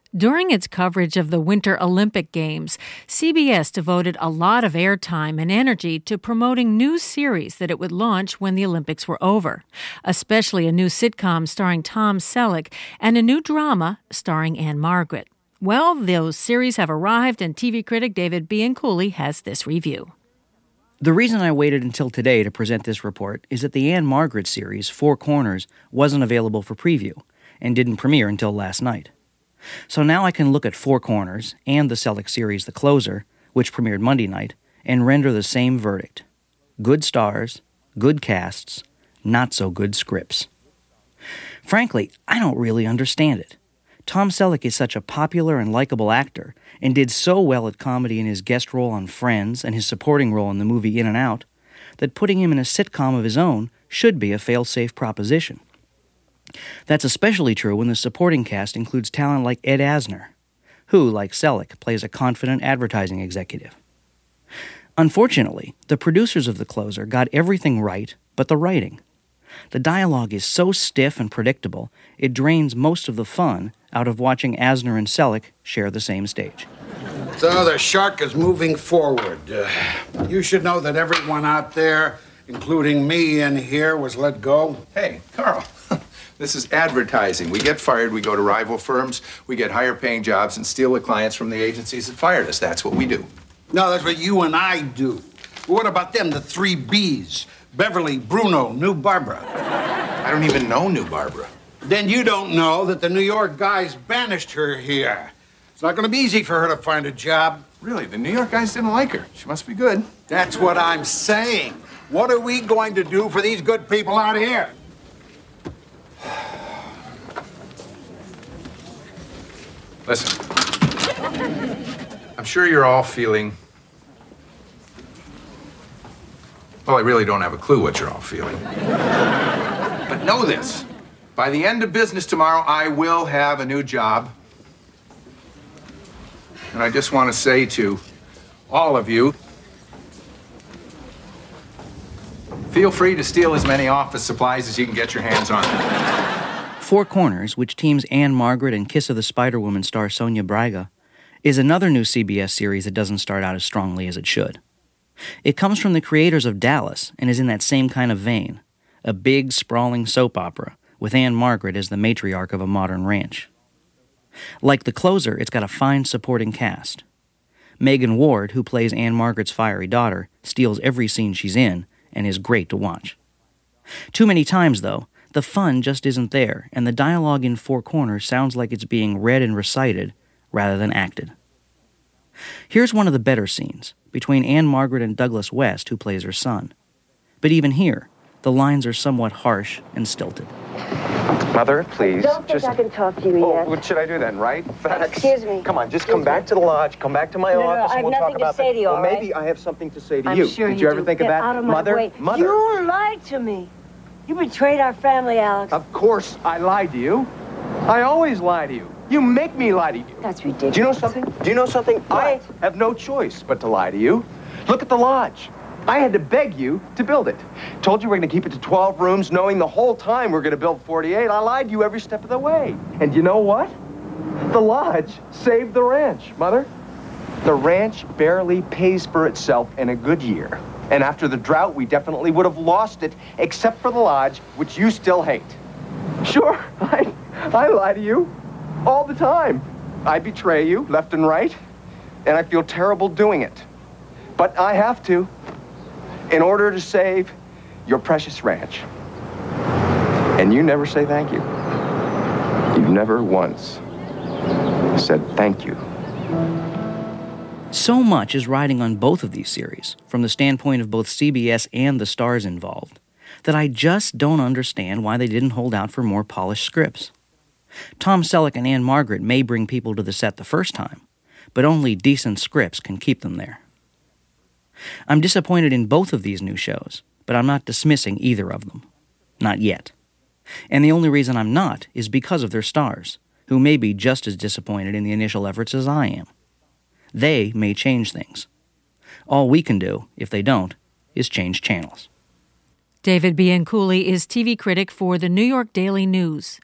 During its coverage of the Winter Olympic Games, CBS devoted a lot of airtime and energy to promoting new series that it would launch when the Olympics were over, especially a new sitcom starring Tom Selleck and a new drama starring Ann-Margret. Well, those series have arrived, and TV critic David Bianculli has this review. The reason I waited until today to present this report is that the Ann-Margret series, Four Corners, wasn't available for preview and didn't premiere until last night. So now I can look at Four Corners and the Selleck series The Closer, which premiered Monday night, and render the same verdict. Good stars, good casts, not so good scripts. Frankly, I don't really understand it. Tom Selleck is such a popular and likable actor, and did so well at comedy in his guest role on Friends and his supporting role in the movie In and Out, that putting him in a sitcom of his own should be a fail-safe proposition. That's especially true when the supporting cast includes talent like Ed Asner, who, like Selleck, plays a confident advertising executive. Unfortunately, the producers of The Closer got everything right but the writing. The dialogue is so stiff and predictable, it drains most of the fun out of watching Asner and Selleck share the same stage. So the shark is moving forward. You should know that everyone out there, including me in here, was let go. Hey, Carl. This is advertising. We get fired, we go to rival firms, we get higher paying jobs and steal the clients from the agencies that fired us. That's what we do. No, that's what you and I do. What about them, the three Bs? Beverly, Bruno, New Barbara. I don't even know New Barbara. Then you don't know that the New York guys banished her here. It's not going to be easy for her to find a job. Really? The New York guys didn't like her. She must be good. That's what I'm saying. What are we going to do for these good people out here? Listen, I'm sure you're all feeling... Well, I really don't have a clue what you're all feeling. But know this. By the end of business tomorrow, I will have a new job. And I just want to say to all of you, feel free to steal as many office supplies as you can get your hands on. Four Corners, which teams Ann-Margret and Kiss of the Spider-Woman star Sonia Braga, is another new CBS series that doesn't start out as strongly as it should. It comes from the creators of Dallas and is in that same kind of vein, a big, sprawling soap opera with Ann-Margret as the matriarch of a modern ranch. Like The Closer, it's got a fine supporting cast. Megan Ward, who plays Ann-Margret's fiery daughter, steals every scene she's in and is great to watch. Too many times, though, the fun just isn't there, and the dialogue in Four Corners sounds like it's being read and recited rather than acted. Here's one of the better scenes, between Ann-Margret and Douglas West, who plays her son. But even here, the lines are somewhat harsh and stilted. Mother, please. Don't think I can talk to you yet. What should I do then, right? Excuse me. Come on, just come back to the lodge, come back to my office, and we'll talk about I have nothing to say to you, all right? Maybe I have something to say to I'm you. sure Did you ever think of that? Out of my way. Mother? You lied to me. You betrayed our family, Alex. Of course I lied to you. I always lie to you. You make me lie to you. That's ridiculous. Do you know something? Do you know something? I have no choice but to lie to you. Look at the lodge. I had to beg you to build it. Told you we're going to keep it to 12 rooms, knowing the whole time we're going to build 48. I lied to you every step of the way. And you know what? The lodge saved the ranch, Mother. The ranch barely pays for itself in a good year. And after the drought, we definitely would have lost it, except for the lodge, which you still hate. Sure, I lie to you all the time. I betray you left and right, and I feel terrible doing it. But I have to, in order to save your precious ranch. And you never say thank you. You've never once said thank you. So much is riding on both of these series, from the standpoint of both CBS and the stars involved, that I just don't understand why they didn't hold out for more polished scripts. Tom Selleck and Ann-Margret may bring people to the set the first time, but only decent scripts can keep them there. I'm disappointed in both of these new shows, but I'm not dismissing either of them. Not yet. And the only reason I'm not is because of their stars, who may be just as disappointed in the initial efforts as I am. They may change things. All we can do, if they don't, is change channels. David Bianculli is TV critic for the New York Daily News.